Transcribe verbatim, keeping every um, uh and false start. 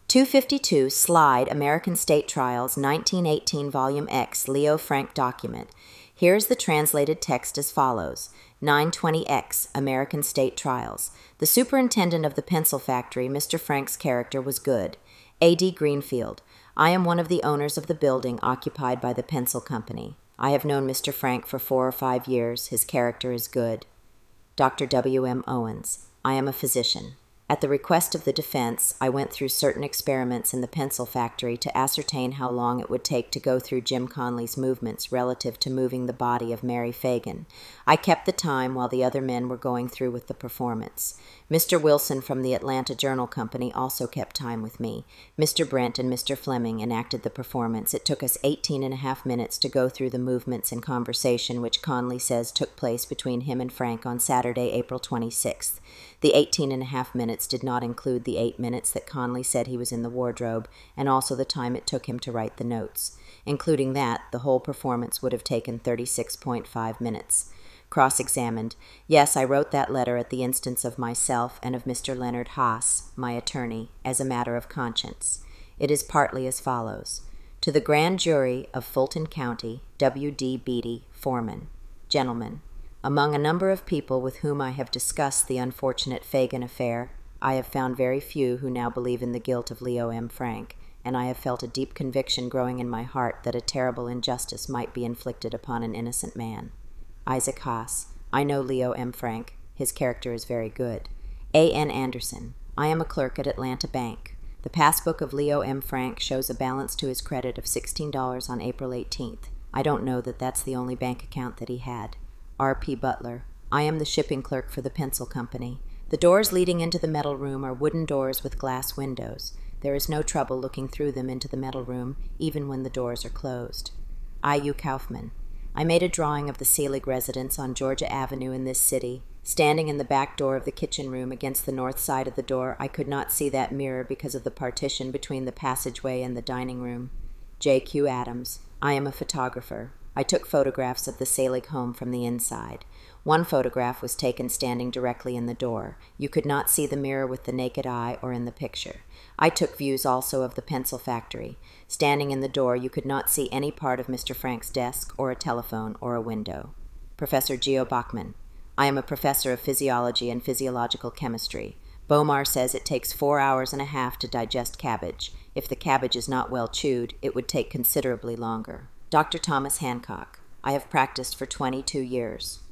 two fifty-two Slide American State Trials nineteen eighteen Volume X Leo Frank document. Here is the translated text as follows. nine twenty X American State Trials. The superintendent of the pencil factory, Mister Frank's character was good. A D Greenfield. I am one of the owners of the building occupied by the pencil company. I have known Mister Frank for four or five years. His character is good. Doctor W M Owens. I am a physician. At the request of the defense, I went through certain experiments in the pencil factory to ascertain how long it would take to go through Jim Conley's movements relative to moving the body of Mary Fagan. I kept the time while the other men were going through with the performance. Mister Wilson from the Atlanta Journal Company also kept time with me. Mister Brent and Mister Fleming enacted the performance. It took us eighteen and a half minutes to go through the movements and conversation which Conley says took place between him and Frank on Saturday, April twenty-sixth. The eighteen and a half minutes did not include the eight minutes that Conley said he was in the wardrobe, and also the time it took him to write the notes. Including that, the whole performance would have taken thirty-six point five minutes. Cross-examined. Yes, I wrote that letter at the instance of myself and of Mister Leonard Haas, my attorney, as a matter of conscience. It is partly as follows. To the Grand Jury of Fulton County, W D Beatty, Foreman. Gentlemen, among a number of people with whom I have discussed the unfortunate Fagan affair, I have found very few who now believe in the guilt of Leo M. Frank, and I have felt a deep conviction growing in my heart that a terrible injustice might be inflicted upon an innocent man. Isaac Haas. I know Leo M. Frank. His character is very good. A N Anderson. I am a clerk at Atlanta Bank. The passbook of Leo M. Frank shows a balance to his credit of sixteen dollars on April eighteenth. I don't know that that's the only bank account that he had. R P Butler. I am the shipping clerk for the pencil company. The doors leading into the metal room are wooden doors with glass windows. There is no trouble looking through them into the metal room, even when the doors are closed. I U Kaufman. I made a drawing of the Selig residence on Georgia Avenue in this city. Standing in the back door of the kitchen room against the north side of the door, I could not see that mirror because of the partition between the passageway and the dining room. J Q Adams. I am a photographer. I took photographs of the Selig home from the inside. One photograph was taken standing directly in the door. You could not see the mirror with the naked eye or in the picture. I took views also of the pencil factory. Standing in the door, you could not see any part of Mister Frank's desk or a telephone or a window. Professor Geo Bachman. I am a professor of physiology and physiological chemistry. Bomar says it takes four hours and a half to digest cabbage. If the cabbage is not well chewed, it would take considerably longer. Doctor Thomas Hancock. I have practiced for twenty-two years.